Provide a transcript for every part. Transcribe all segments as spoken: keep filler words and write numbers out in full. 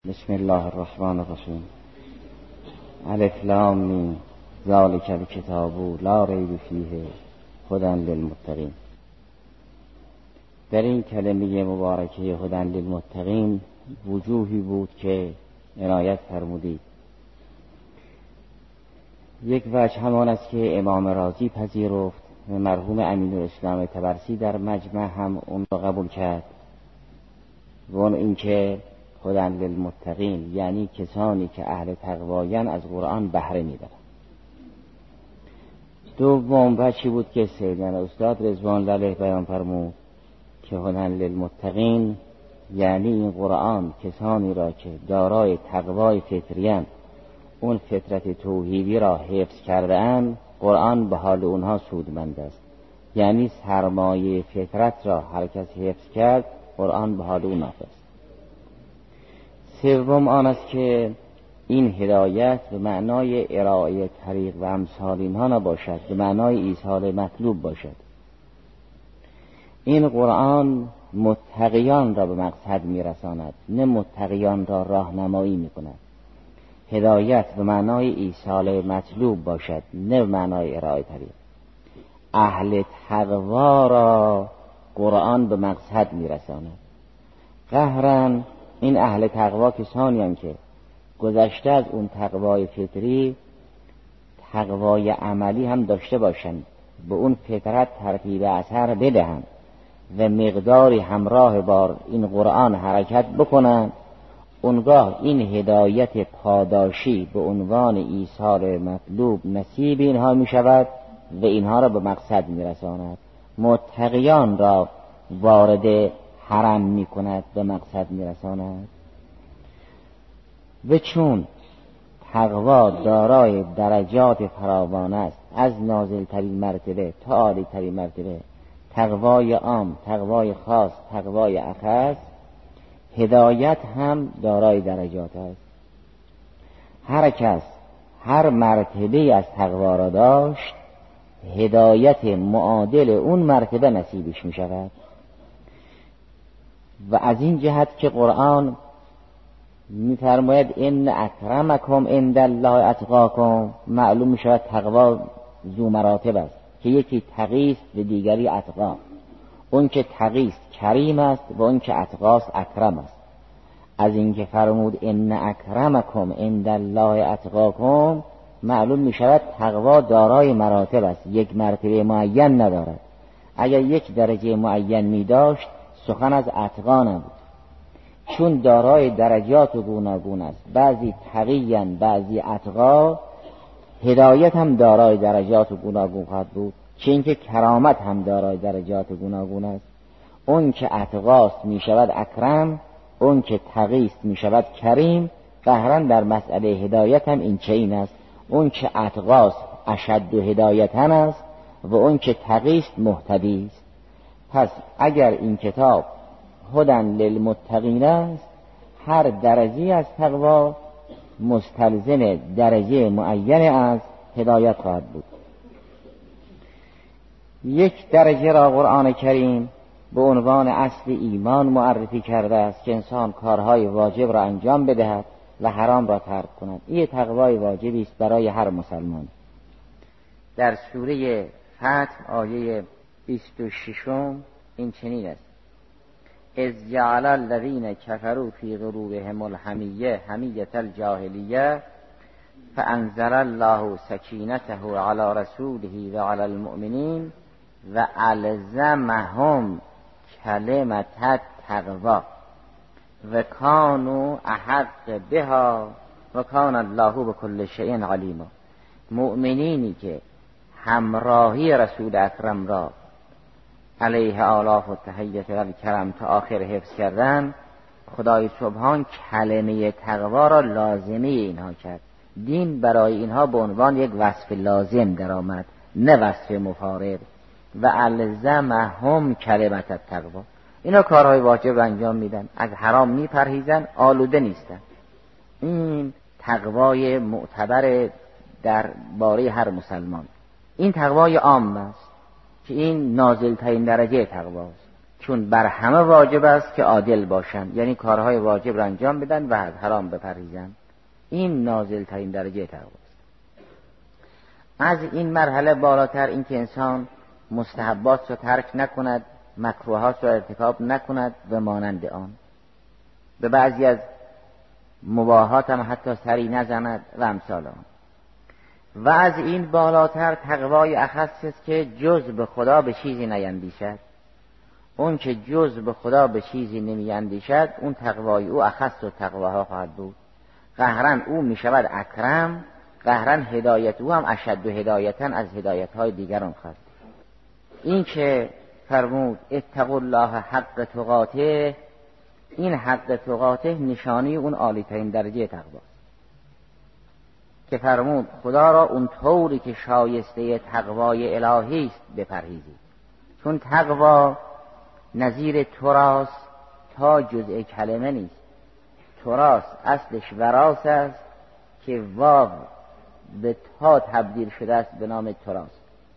بسم الله الرحمن الرحیم. الف لام میم ذالک الکتاب لا ریب فیه هدی للمتقین. در این کلمه مبارکه هدی للمتقین وجوهی بود که عنایت فرمودید. یک وجه همان است که امام رازی پذیرفت و مرحوم امین‌الاسلام طبرسی در مجمع هم اون را قبول کرد، و اون اینکه هدی للمتقین یعنی کسانی که اهل تقوایان از قرآن بهره میبرند. دوم وجهی بود که سیدنا استاد رضوان الله علیه بیان فرمود که هدی للمتقین یعنی این قرآن کسانی را که دارای تقوای فطریان، اون فطرت توحیدی را حفظ کرده اند، قرآن به حال اونها سودمند است. یعنی سرمایه فطرت را هر کس حفظ کرد، قرآن به حال اون نافع است. سوم آن است که این هدایت به معنای ارائه طریق و امثال اینها نباشد، به معنای ایصال مطلوب باشد. این قرآن متقیان را به مقصد میرساند، نه متقیان را راهنمایی میکند. هدایت به معنای ایصال مطلوب باشد، نه به معنای ارائه طریق. اهل تقوا را قرآن به مقصد میرساند. قهرن این اهل تقوا کسانی هستند که گذشته از اون تقوای فطری تقوای عملی هم داشته باشند، به اون فطرت ترتیب اثر بدهند و مقداری همراه بار این قرآن حرکت بکنند. اونگاه این هدایت پاداشی به عنوان ایصال مطلوب نصیب اینها می شود و اینها را به مقصد می رساند. متقیان را وارد حرم می کند، به مقصد می رساند. و چون تقوا دارای درجات فراوان است، از نازل ترین مرتبه تا عالی ترین مرتبه، تقوای عام، تقوای خاص، تقوای اخص، هدایت هم دارای درجات است. هر کس هر مرتبه از تقوا را داشت، هدایت معادل اون مرتبه نصیبش می شود. و از این جهت که قرآن می‌فرماید ان اکرمکم عند الله اتقاکم، معلوم می شود تقوا ذو مراتب است که یکی تقی است و دیگری اتقا. اون که تقی است کریم است و اون که اتقاست اکرم است. از این که فرمود ان اکرمکم عند الله اتقاکم، معلوم می شود تقوا دارای مراتب است، یک مرتبه معین ندارد. اگر یک درجه معین می داشت سخن از اتقا نبود. چون دارای درجات گوناگون است، بعضی تقیان بعضی اتقا، هدایت هم دارای درجات گوناگون خواهد بود، چه اینکه کرامت هم دارای درجات گوناگون است. اون که اتقاست می شود اکرم، اون که تقیست می شود کریم. قهرن در مسئله هدایت هم این چنین است، اون که اتقاست اشد و هدایتن است و اون که تقیست مهتدی است. پس اگر این کتاب هدی للمتقین است، هر درجه از تقوا مستلزم درجه معین از هدایت خواهد بود. یک درجه را قرآن کریم به عنوان اصل ایمان معرفی کرده است که انسان کارهای واجب را انجام بدهد و حرام را ترک کند. این تقوای واجبی است برای هر مسلمان. در سوره فتح آیه بیست و شش این چنین است: اذ جعل الذین کفروا فی قلوبهم الحمیة حمیة الجاهلیة فانزل الله سکینته علی رسوله و علی المؤمنین و الزمهم کلمة التقوی و کانوا احق بها و کان الله بكل شیء علیما. مؤمنینی که همراهی رسول اکرم را علیه آلاف و تحییت و کرم تا آخر حفظ کردن، خدای سبحان کلمه تقوا را لازمه اینها کرد. دین برای اینها به عنوان یک وصف لازم در آمد، نه وصف مفارق. و الزمهم کلمة التقوا، اینا کارهای واجب را انجام میدن، از حرام میپرهیزن، آلوده نیستن. این تقوای معتبر در باره هر مسلمان. این تقوای عام است که این نازل ترین درجه تقواست چون بر همه واجب است که عادل باشند، یعنی کارهای واجب را انجام بدن و از حرام بپرهیزند. این نازل ترین درجه تقوا است. از این مرحله بالاتر این که انسان مستحبات را ترک نکند، مکروهات را ارتکاب نکند و مانند آن، به بعضی از مباحات هم حتی سری نزند و امثال آن. و از این بالاتر تقوای اخص است که جز به خدا به چیزی نیندیشد. اون که جز به خدا به چیزی نمیاندیشد، اون تقوای او اخص و تقواها خواهد بود. قهرن او می شود اکرم، قهرن هدایت او هم اشد و هدایتا از هدایت های دیگران خواهد. این که فرمود اتقوا الله حق تقاته، این حق تقاته نشانی اون عالی ترین درجه تقوا که فرمود خدا را اون طوری که شایسته تقوای الهی است بپرهیزید. چون تقوا نظیر تراس تا جزء کلمه نیست. تراس اصلش وراس است که واو به تا تبدیل شده است به نام تراس،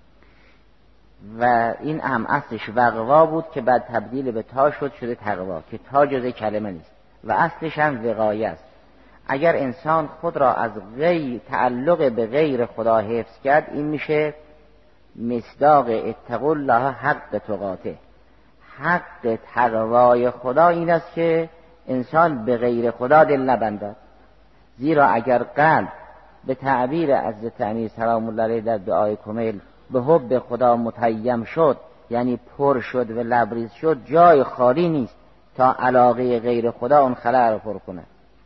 و این هم اصلش وقوا بود که بعد تبدیل به تا شد شده تقوا، که تا جزء کلمه نیست و اصلش هم وقایه است. اگر انسان خود را از غیر تعلق به غیر خدا حفظ کرد، این میشه مصداق اتقوا الله حق تقاته. حق تقوای خدا این است که انسان به غیر خدا دل نبندد. زیرا اگر قلب به تعبیر حضرت امیر سلام الله علیه در دعای کمیل به حب خدا متیم شد، یعنی پر شد و لبریز شد، جای خالی نیست تا علاقه غیر خدا اون خلأ را پر کند.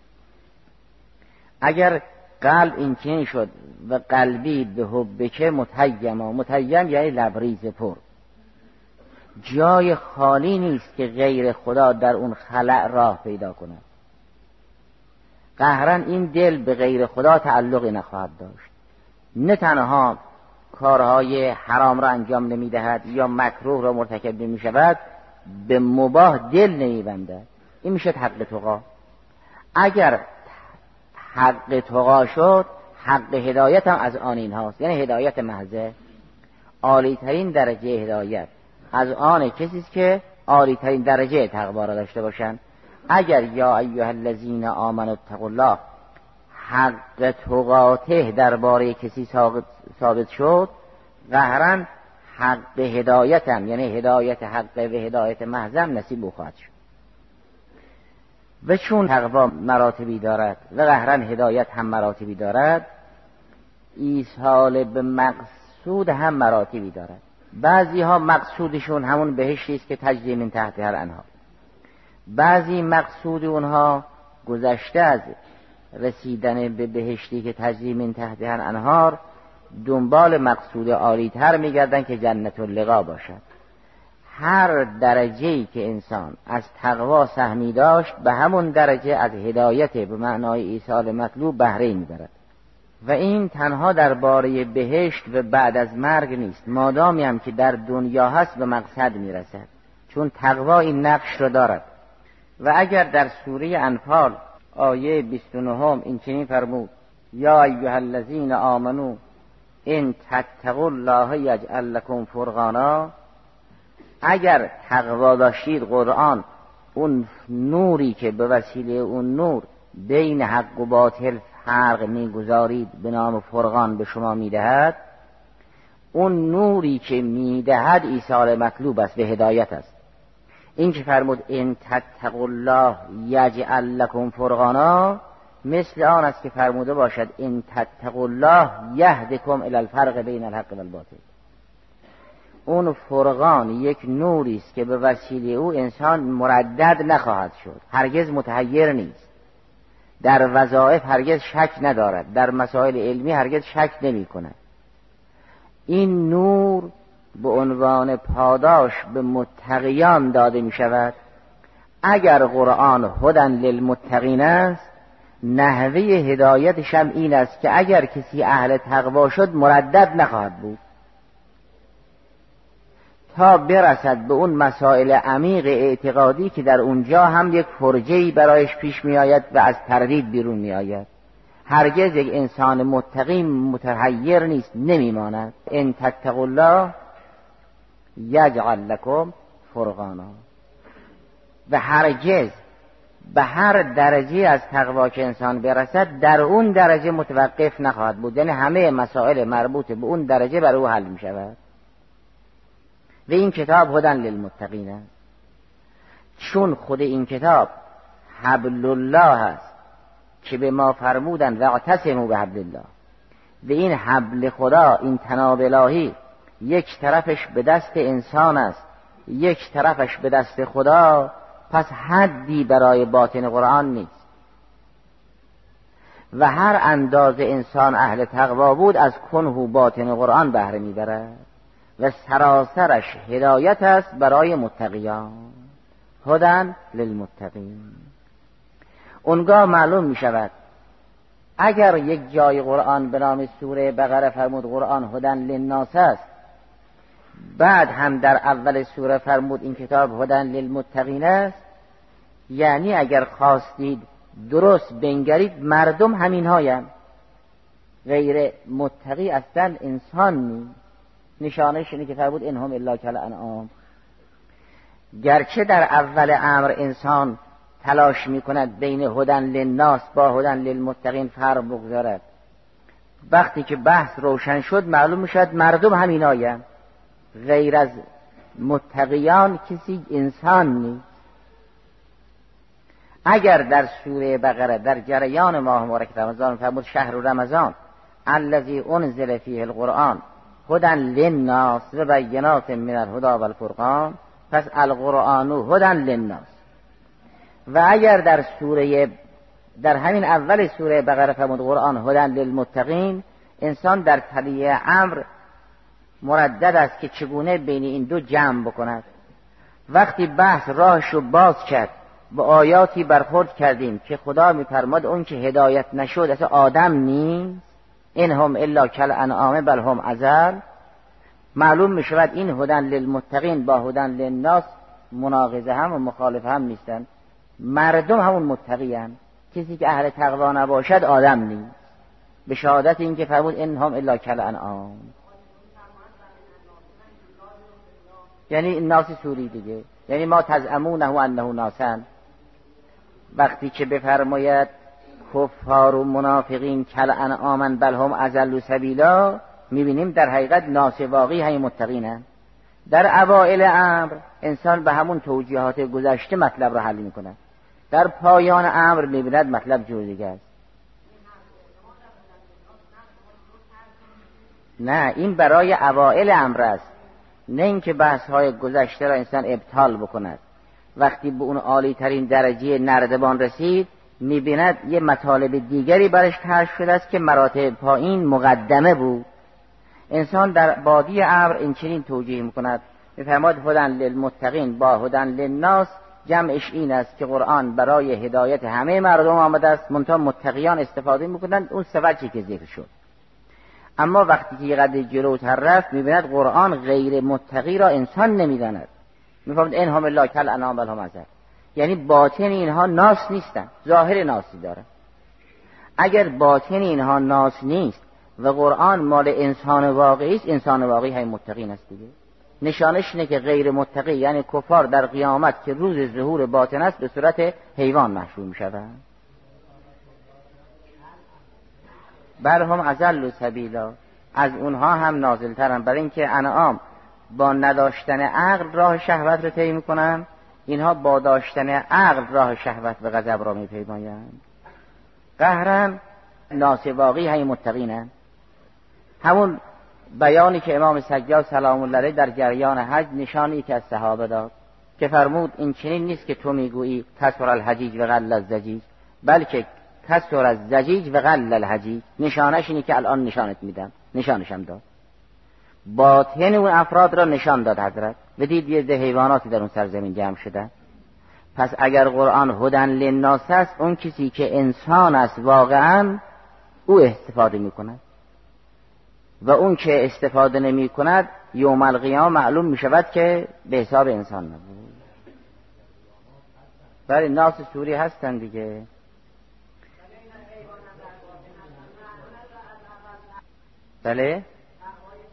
اگر قلب این چنین شد و قلبی به حبک متیم، متیم یعنی لبریز پر، جای خالی نیست که غیر خدا در اون خلأ راه پیدا کند. قهرن این دل به غیر خدا تعلقی نخواهد داشت. نه تنها کارهای حرام را انجام نمی دهد یا مکروه را مرتکب نمی شود، به مباح دل نمی بندد. این میشه حق تقا. اگر حق تقا شد، حق هدایت هم از آن این هاست، یعنی هدایت محضه. عالی ترین درجه هدایت از آن کسی است که عالی ترین درجه تقوا را داشته باشند. اگر یا ایها الذین آمنوا اتقوا الله حق تقاته درباره کسی ثابت شد، قهرن حق هدایت هم، یعنی هدایت حق و هدایت محض هم نصیب خواهد شد. و چون تقوا مراتبی دارد و قهرن هدایت هم مراتبی دارد، ایصال به مقصود هم مراتبی دارد. بعضی ها مقصودشون همون بهشتی است که تجری من تحتها الانهار. بعضی مقصود اونها گذشته از رسیدن به بهشتی که تجری من تحتها الانهار، دنبال مقصود عالی تر میگردن که جنت اللقا باشد. هر درجه‌ای که انسان از تقوا سهمی داشت، به همون درجه از هدایت به معنای ایصال مطلوب بهره میبرد. و این تنها درباره بهشت و بعد از مرگ نیست، مادامی هم که در دنیا هست به مقصد میرسد، چون تقوا این نقش را دارد. و اگر در سوره انفال آیه بیست و نه این چنین فرمود یا ایها الذین آمنو ان تتقوا الله یجعل لکم فرقانا، اگر تقوا داشتید، قرآن اون نوری که به وسیله اون نور بین حق و باطل فرق میگذارید به نام فرقان به شما میدهد، اون نوری که میدهد ایصال مطلوب است، به هدایت است. این که فرمود ان تتقوا الله یجعل لکم فرقانا، مثل آن است که فرموده باشد ان تتقوا الله یهدکم الی الفرق بین الحق و الباطل. اون فرقان یک نوری است که به وسیله او انسان مردد نخواهد شد، هرگز متحیر نیست، در وظایف هرگز شک ندارد، در مسائل علمی هرگز شک نمی کند. این نور به عنوان پاداش به متقیان داده می شود. اگر قرآن هدن للمتقین است، نحوه هدایتش هم این است که اگر کسی اهل تقوا شد مردد نخواهد بود تا برسد به اون مسائل عمیق اعتقادی که در اونجا هم یک فرجه‌ای برایش پیش می آید و از تردید بیرون می آید. هرگز یک انسان متقی متحیر نیست، نمی ماند. ان تتقوا الله یجعل لکم فرقانا. و هرگز به هر درجه از تقوا که انسان برسد در اون درجه متوقف نخواهد بود، یعنی همه مسائل مربوط به اون درجه بر او حل می شود. و این کتاب هدی للمتقین است، چون خود این کتاب حبل الله است که به ما فرمودن واعتصموا بحبل الله، و این حبل خدا، این طناب الهی، یک طرفش به دست انسان است، یک طرفش به دست خدا، پس حدی برای باطن قرآن نیست. و هر اندازه انسان اهل تقوا بود از کنه باطن قرآن بهره میبرد و سراسرش هدایت است برای متقیان. هدی للمتقین. اونگاه معلوم می شود اگر یک جای قرآن به نام سوره بقره فرمود قرآن هدی للناس است، بعد هم در اول سوره فرمود این کتاب هدی للمتقین است، یعنی اگر خواستید درست بنگرید مردم همین هایم، غیر متقی اصلا انسان نیست. نشانش اینه که فرمود انهم الا کالانعام. گرچه در اول امر انسان تلاش میکند بین هدی للناس با هدی للمتقین فرق بگذارد، وقتی که بحث روشن شد معلوم میشد مردم همین هایم، غیر از متقیان کسی انسان نیست. اگر در سوره بقره در جریان ماه مبارک رمضان فرمود شهر رمضان الذی انزل فیه القرآن هدی للناس و بینات من الهدی والفرقان، پس القرآن هدی للناس. و اگر در سوره در همین اول سوره بقره فرمود قرآن هدی للمتقین، انسان در تلیه امر مردد است که چگونه بین این دو جمع بکند. وقتی بحث راهشو باز کرد با آیاتی برخورد کردیم که خدا می‌فرماد اون که هدایت نشد اصلا آدم نیست، انهم الا کالانعام بل هم اضل، معلوم می‌شود این هدی للمتقین با هدی للناس مناقضه هم و مخالف هم نیستن. مردم همون متقی‌اند، کسی که اهل تقوا نباشد آدم نیست، به شهادت این که فرمود انهم الا کالانعام، یعنی ناس سوری دیگه، یعنی ما تزعمونه انه ناسن. وقتی که بفرماید کفار و منافقین کالانعام بل هم اضل سبیلا، میبینیم در حقیقت ناس واقعی همین متقینند. در اوائل امر انسان به همون توجیهات گذشته مطلب را حل میکنه، در پایان امر میبیند مطلب جور دیگه است. نه، این برای اوائل امر است، نه اینکه بحث های گذشته را انسان ابطال بکند. وقتی به اون عالی ترین درجه نردبان رسید میبیند یه مطالب دیگری برش کشف شده است که مراتب پایین مقدمه بود. انسان در بادی امر این چنین توجیه میکند، میفرماد هدی للمتقین با هدی للناس، جمعش این است که قرآن برای هدایت همه مردم آمده است، منتها متقیان استفاده میکنند اون سوجی که ذکر شد. اما وقتی که یه قدر جلوتر رفت میبیند قرآن غیر متقی را انسان نمیداند، میفهمد انهم الا کالانعام بل هم اضل، یعنی باطن اینها ناس نیستن، ظاهر ناسی داره. اگر باطن اینها ناس نیست و قرآن مال انسان واقعی است، انسان واقعی همین متقین است دیگه. نشانش اینه که غیر متقی یعنی کفار در قیامت که روز ظهور باطن است به صورت حیوان محشور میشوند. بل هم اضل سبیلا، از اونها هم نازلترن، برای اینکه انعام با نداشتن عقل راه شهوت رو طی میکنن، اینها با داشتن عقل راه شهوت و غضب را میپیمایند. قهرن ناس واقعی همین متقینن. همون بیانی که امام سجاد سلام الله علیه در جریان حج نشانی که از صحابه داد که فرمود این چنین نیست که تو میگویی کسر الحجیج و قل الزجیج، بلکه کسر الزجیج و قل الحجیج. نشانش اینه که الان نشانت میدم، نشانشم داد. باطن اون افراد را نشان داد حضرت و دید یه ده حیواناتی در اون سرزمین جمع شده. پس اگر قرآن هدی للناس است، اون کسی که انسان است واقعا او استفاده میکند و اون که استفاده نمی کند یوم القیامه معلوم می شود که به حساب انسان نبود. برای ناس سوری هستن دیگه. بله،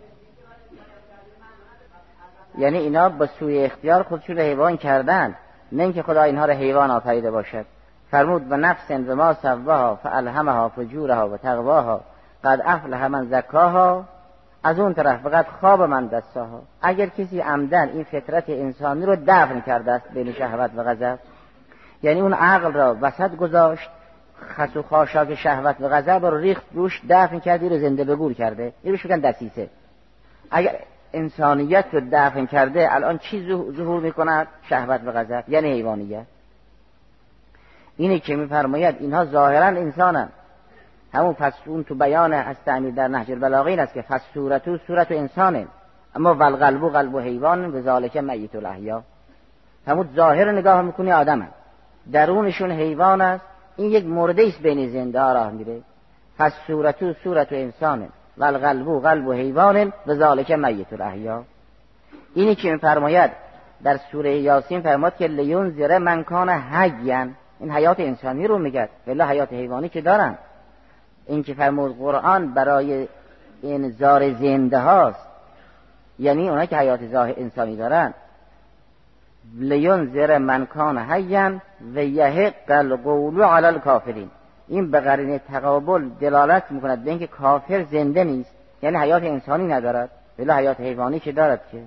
یعنی اینا با سوی اختیار خودشون حیوان کردن، نه اینکه خدا اینها را حیوان آفریده باشد. فرمود و نفس و ما سواها فالهمها فجورها و تقواها قد افلح من زکاها. از اون طرف فقط خواب من دستاها. اگر کسی عمدن این فطرت انسانی رو دفن کرده است بین شهوت و غضب، یعنی اون عقل را وسط گذاشت، خس و خاشاک شهوت و غضب رو ریخت روش، دفن کردی رو زنده به گور کرده، این بهش میگن دسیسه. اگر انسانیت رو دفن کرده الان چی ظهور میکند؟ شهوت و غضب، یعنی حیوانیت. اینه که میفرماید اینها ظاهرا انسانن. همون فسون تو بیان استعمیر در نهج البلاغه این است که فسورتو صورت انسانه اما والقلبو قلب حیوان و ذالک میت الاحیا. همون ظاهر نگاه میکنی آدمن، درونشون حیوان است. این یک مرده است بین زنده ها راه میره. فسورتو صورت انسانه والقلبو قلب حیوان و ذالک میت الاحیا. اینی که میفرماید در سوره یاسین فرمود که لینذر من کان حیا، این حیات انسانی رو میگه، ولی حیات حیوانی که دارن. این که فرمود قرآن برای انذار زنده هاست، یعنی اونها که حیات انسانی دارن. لینذر من کان حیا و یحق القول علی الکافرین. این به قرینه تقابل دلالت میکند به اینکه کافر زنده نیست، یعنی حیات انسانی ندارد، ولی حیات حیوانی که دارد. که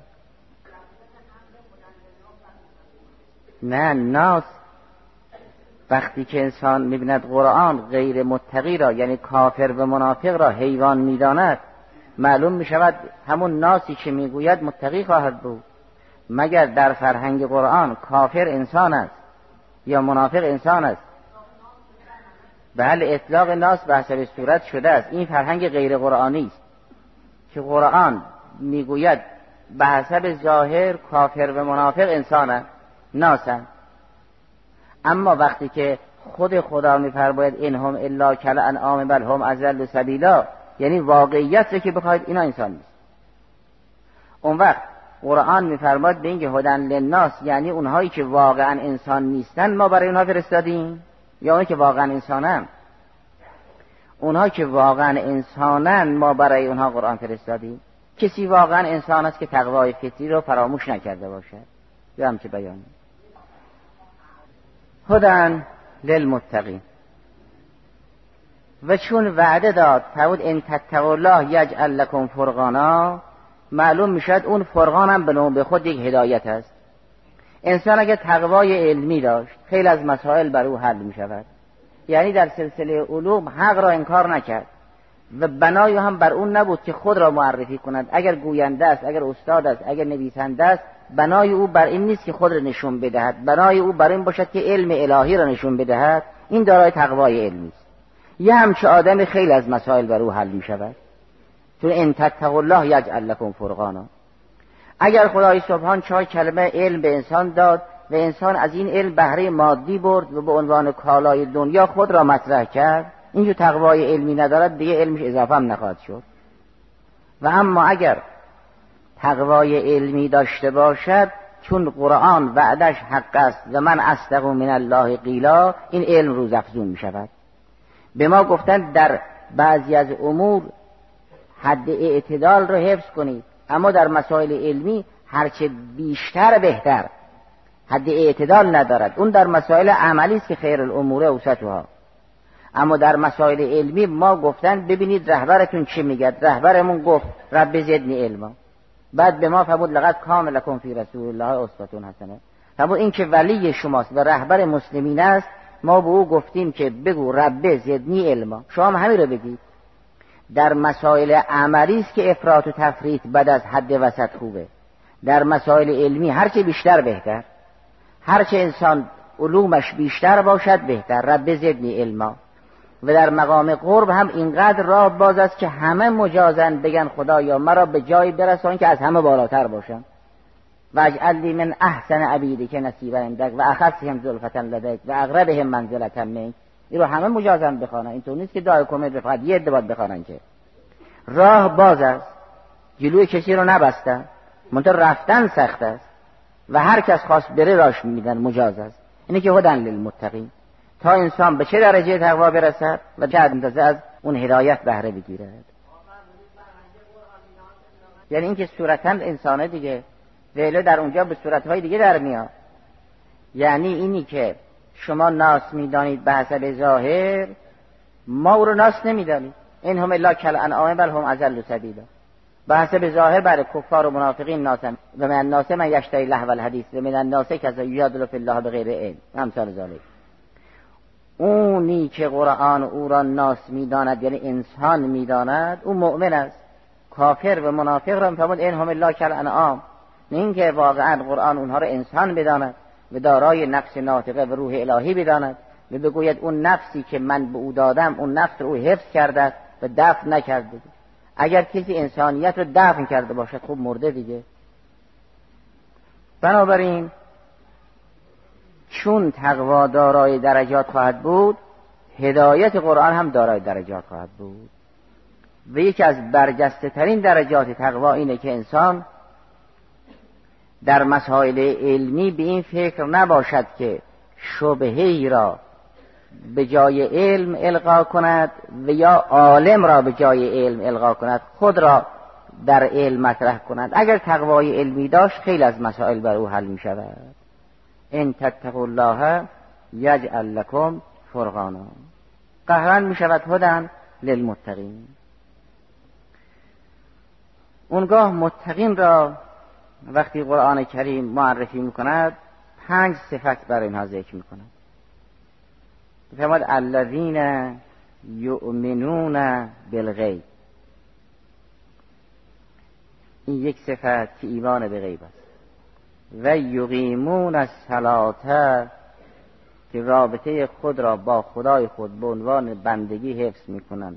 نه ناس وقتی که انسان می‌بیند قرآن غیر متقی را، یعنی کافر و منافق را حیوان می‌داند، معلوم می‌شود همون ناسی که می‌گوید متقی خواهد بود. مگر در فرهنگ قرآن کافر انسان است یا منافق انسان است؟ بله، اطلاق ناس به حسب صورت شده است. این فرهنگ غیر قرآنی است که قرآن می‌گوید به حسب ظاهر کافر و منافق انسان است، ناسند. اما وقتی که خود خدا می‌فرماید انهم الا کالانعام بل هم اضل سبیلا، یعنی واقعیت رو که بخواید اینا انسان نیست. اون وقت قرآن می‌فرماید به اینکه هدن للناس، یعنی اونهایی که واقعا انسان نیستن ما برای اونها فرستادیم، یا اونهایی که واقعا انسانن؟ اونها که واقعا انسانن ما برای اونها قرآن فرستادیم. کسی واقعا انسان است که تقوای فطری رو فراموش نکرده باشد. یا هم که بیان هدن للمتقین. و چون وعده داد فرمود ان تتقوا الله یجعل لکم فرقانا، معلوم میشد اون فرقان هم به نوع به خود یک هدایت است. انسان اگر تقوای علمی داشت خیلی از مسائل بر او حل میشود، یعنی در سلسله علوم حق را انکار نکرد و بنای هم بر اون نبود که خود را معرفی کند. اگر گوینده است، اگر استاد است، اگر نویسنده است، بنای او بر این نیست که خود را نشون بدهد، بنای او بر این باشد که علم الهی را نشون بدهد. این دارای تقوای علمی است. یه همچه آدم خیلی از مسائل بر او حل می شود. چون ان تتقوا الله یجعل لکم فرقانا. اگر خدای سبحان چای کلمه علم به انسان داد و انسان از این علم بهره مادی برد و به عنوان کالای دنیا خود را مطرح کرد، اینجور تقوای علمی ندارد، دیگه علمش اضافه هم نخواهد شد. و اما اگر تقوای علمی داشته باشد، چون قرآن وعدش حق است و من اصدق من الله قیلا، این علم روز افزون می شود. به ما گفتن در بعضی از امور حد اعتدال رو حفظ کنید، اما در مسائل علمی هرچه بیشتر بهتر. حد اعتدال ندارد. اون در مسائل عملی است که خیر الامور اوسطها. اما در مسائل علمی ما گفتن ببینید رهبرتون چی میگه. رهبرمون گفت رب زدنی علما. بعد به ما فرمود لقد کان لکم فی رسول الله اسوة حسنه. فرمود این که ولی شماست و رهبر مسلمین است، ما به او گفتیم که بگو رب زدنی علما. شما هم همین رو بگید. در مسائل عملی است که افراط و تفریط بعد از حد وسط خوبه. در مسائل علمی هرچه بیشتر بهتر. هرچه انسان علومش بیشتر باشد بهتر. رب زدنی علما. و در مقام قرب هم اینقدر راه باز است که همه مجازن بگن خدایا مرا به جایی برسان که از همه بالاتر باشم. و اجعل لی من احسن عبیدک نصیبا عندک و اخصهم زلفة لدیک و اقربهم منزلة منک. این رو همه مجازن بخوانن. اینطور نیست که دعای کمد فقط یه عده باید بخوانن. که راه باز است، جلوی کسی رو نبستن، منتها رفتن سخت است و هر کس خواست بره راش میدن مجاز است. اینه که هدن للمتقین، تا انسان به چه درجه تقوا برسد و چه اندازه از اون هدایت بهره بگیرد. یعنی اینکه صورتاً انسانه دیگه، ولی در اونجا به صورتهای دیگه در میاد. یعنی اینی که شما ناس میدانید به حسب ظاهر، ما او رو ناس نمیدانید. این هم الا کل انعام بل هم اضل سبیلا. به حسب ظاهر برای کفار و منافقین ناسن و من الناس من یشتری لهو الحدیث و من الناس کذا یجادل فی الله بغیر علم، امثال ذالک. اونی که قرآن او را ناس میداند یعنی انسان میداند، او مؤمن است. کافر و منافق را میفرمود این هم الا کل انعام، نه اینکه واقعا قرآن اونها را انسان بداند و دارای نفس ناطقه و روح الهی بداند و بگوید اون نفسی که من به او دادم اون نفس رو حفظ کرده و دفن نکرده. اگر کسی انسانیت رو دفن کرده باشد خب مرده دیگه. بنابراین چون تقوا دارای درجات خواهد بود، هدایت قرآن هم دارای درجات خواهد بود. و یکی از برجسته ترین درجات تقوا اینه که انسان در مسائل علمی به این فکر نباشد که شبهه‌ای را به جای علم القا کند و یا عالم را به جای علم القا کند، خود را در علم مطرح کند. اگر تقوای علمی داشت خیلی از مسائل بر او حل می شود. ان تتقوا الله یجعل لکم فرقانا، قهرن می شود هدی للمتقین. اونگاه متقین را وقتی قرآن کریم معرفی می کند پنج صفت برای اینها ذکر می کند. فرمود الذین یؤمنون بالغیب. این یک صفت که ایمان به غیب است. و یقیمون الصلاة، که رابطه خود را با خدای خود به عنوان بندگی حفظ می کنند.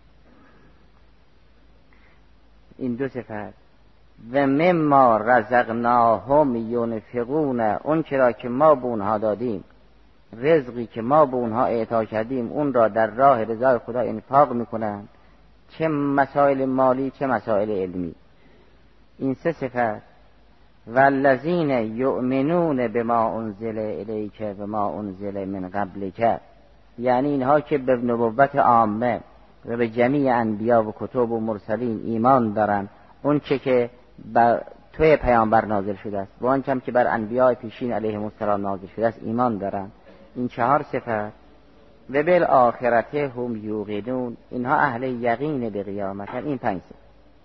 این دو صفت. و مما رزقناهم ینفقون، اون چرا که ما به اونها دادیم، رزقی که ما به اونها اعطا کردیم اون را در راه رضای خدا انفاق میکنند، چه مسائل مالی چه مسائل علمی. این سه صفت. والذین یؤمنون بما انزل الیک و ما انزل من قبلک، یعنی اینها که به نبوت عامه و به جمیع انبیا و کتب و مرسلین ایمان دارند، اون چه که بر توی پیامبر نازل شده است و آن چه که بر انبیاء پیشین علیهم السلام نازل شده است ایمان دارند. این چهار صفت. و بالآخرت هم یوقنون، اینها اهل یقین به قیامت. این پنج صفت.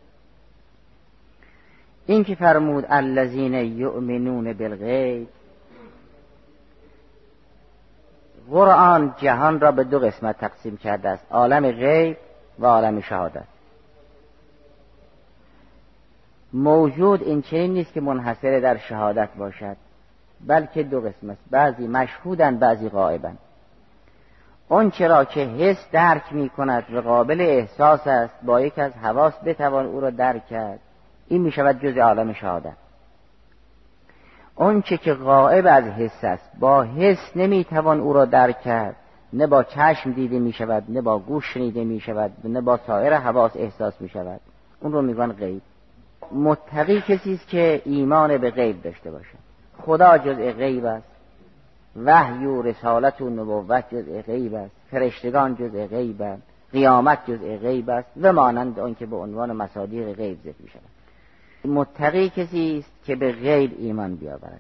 این که فرمود الذین یؤمنون بالغیب، قرآن جهان را به دو قسمت تقسیم کرده است، عالم غیب و عالم شهادت. موجود این چنین نیست که منحصر در شهادت باشد، بلکه دو قسم است، بعضی مشهودن بعضی غائبن. اون چرا که حس درک می کند و قابل احساس است، با یک از حواس بتوان او را درک کرد، این می شود جز عالم شهادت. اون چه که غائب از حس است، با حس نمی توان او را درک کرد، نه با چشم دیده می شود، نه با گوش شنیده می شود، نه با سایر حواس احساس می شود، اون رو می گویند غیب. متقی کسی است که ایمان به غیب داشته باشد. خدا جزء غیب است، وحی و رسالت و نبوت جزء غیب است، فرشتگان جزء غیب است، قیامت جزء غیب است و مانند آن که به عنوان مصادیق غیب ذکر می شود. متقی کسی است که به غیب ایمان بیاورد.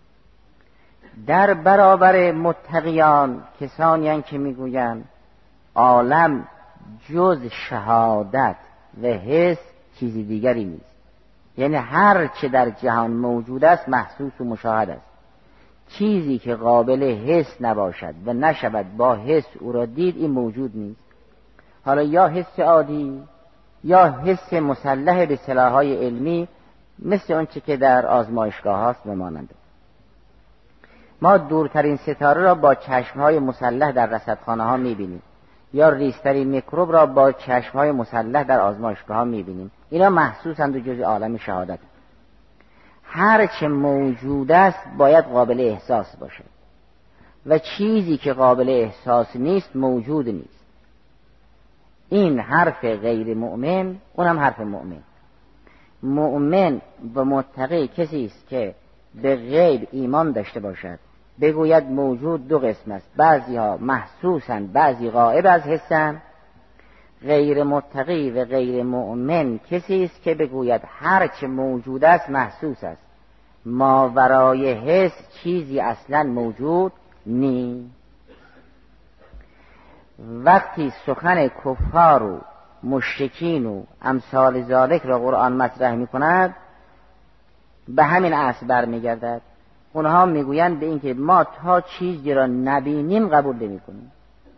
در برابر متقیان کسانی هستند که میگویند عالم جز شهادت و حس چیزی دیگری نیست، یعنی هر چه در جهان موجود است محسوس و مشاهد است. چیزی که قابل حس نباشد و نشود با حس او را دید، این موجود نیست. حالا یا حس عادی یا حس مسلح به سلاح‌های علمی، مثل آنچه که در آزمایشگاه هاست و ماننده. ما دورترین ستاره را با چشم‌های مسلح در رصدخانه ها می‌بینیم، یا ریزترین میکروب را با چشم‌های مسلح در آزمایشگاه ها می‌بینیم. اینا محسوسند و جزء عالم شهادت. هر چه موجود است باید قابل احساس باشه و چیزی که قابل احساس نیست موجود نیست. این حرف غیر مؤمن، اونم حرف مؤمن. مؤمن و متقی کسی است که به غیب ایمان داشته باشد، بگوید موجود دو قسم است، بعضی ها محسوسند بعضی غائب از حسن. غیر متقی و غیر مؤمن کسی است که بگوید هر چه موجود است محسوس است ماورای حس چیزی اصلا موجود نیست. وقتی سخن کفار و مشرکین و امثال ذالک را قرآن مطرح می کند به همین اصل برمیگردد. اونها میگویند به اینکه ما تا چیزی را نبینیم قبول نمی کنیم،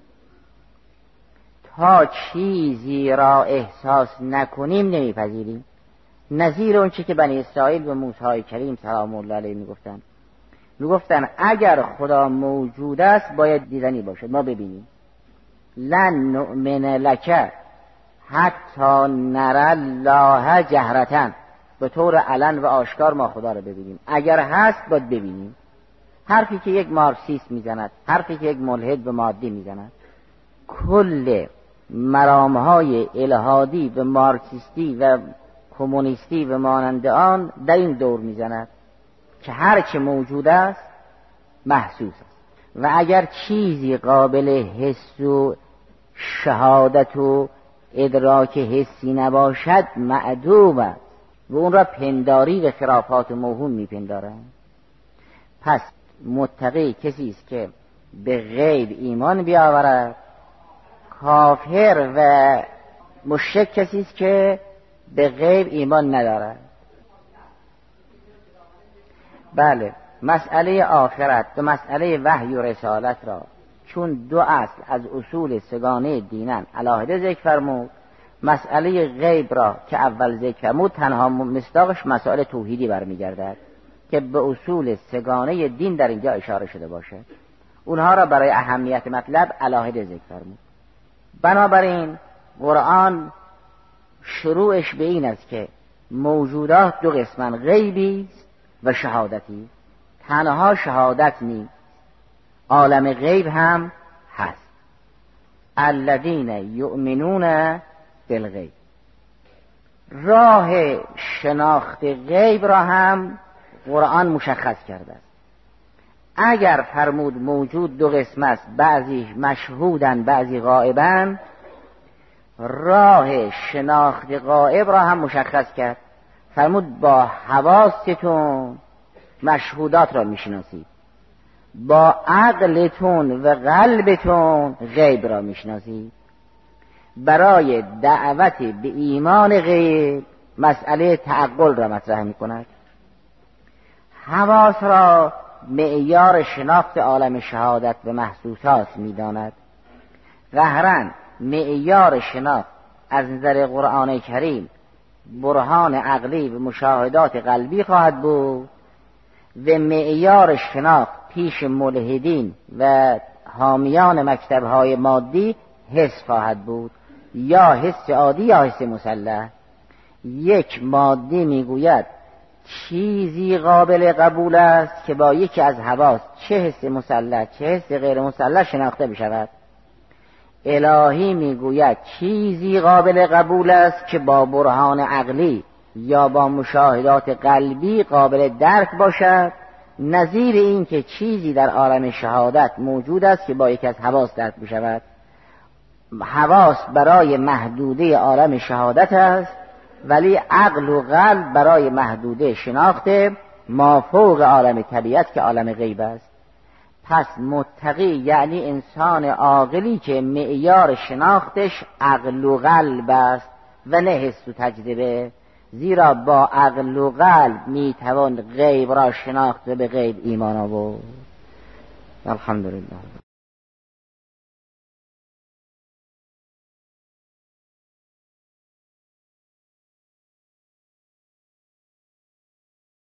تا چیزی را احساس نکنیم نمیپذیریم. نظیر اون چی که بنی اسرائیل به موسی کریم سلام الله علیه میگفتن میگفتن اگر خدا موجود است باید دیدنی باشد، ما ببینیم. لن نؤمن لک حتی نر الله جهرة، به طور علن و آشکار ما خدا را ببینیم. اگر هست باید ببینیم. حرفی که یک مارکسیست میزند، حرفی که یک ملحد به مادی میزند، کل مرامهای الهادی و مارکسیستی و کمونیستی و مانند آن در این دور میزند که هر چه موجود است محسوس است و اگر چیزی قابل حس و شهادت و ادراک حسی نباشد معدوم است و اون را پنداری و خرافات و موهوم میپندارند. پس متقی کسی است که به غیب ایمان بیاورد، کافر و مشرک کسی است که به غیب ایمان ندارد. بله، مسئله آخرت و مسئله وحی و رسالت را چون دو اصل از اصول سگانه دینن علاهده ذکر فرمود، مسئله غیب را که اول ذکر فرمود تنها مصداقش مسائل توحیدی برمیگردد که به اصول سگانه دین در اینجا اشاره شده باشه، اونها را برای اهمیت مطلب علاهده ذکر فرمود. بنابراین قرآن شروعش به این است که موجودات دو قسمن، غیبی و شهادتی. تنها شهادت نیست، عالم غیب هم هست. الذین یؤمنون بالغیب، راه شناخت غیب را هم قرآن مشخص کرده است. اگر فرمود موجود دو قسم است، بعضی مشهودن بعضی غائبن، راه شناخت غائب را هم مشخص کرد. فرمود با حواستون مشهودات را میشناسید، با عقلتون و قلبتون غیب را میشناسید. برای دعوت به ایمان غیب مسئله تعقل را مطرح میکند. حواس را معیار شناخت عالم شهادت و محسوسات میداند. ظاهراً معیار شناخت از نظر قرآن کریم برهان عقلی و مشاهدات قلبی خواهد بود و معیار شناخت پیش ملحدین و حامیان مکتب‌های مادی حس خواهد بود، یا حس عادی یا حس مسلح. یک مادی میگوید چیزی قابل قبول است که با یکی از حواس، چه حس مسلح چه حس غیر مسلح، شناخته بشود. الهی میگوید چیزی قابل قبول است که با برهان عقلی یا با مشاهدات قلبی قابل درک باشد، نظیر این که چیزی در عالم شهادت موجود است که با یک از حواس درک بشود. حواس برای محدوده عالم شهادت است، ولی عقل و قلب برای محدوده شناخت مافوق عالم طبیعت که عالم غیب است. پس متقی یعنی انسان عاقلی که معیار شناختش عقل و قلب است و نه حس و تجربه، زیرا با عقل و قلب میتوان غیب را شناخت و به غیب ایمان آورد. الحمدلله.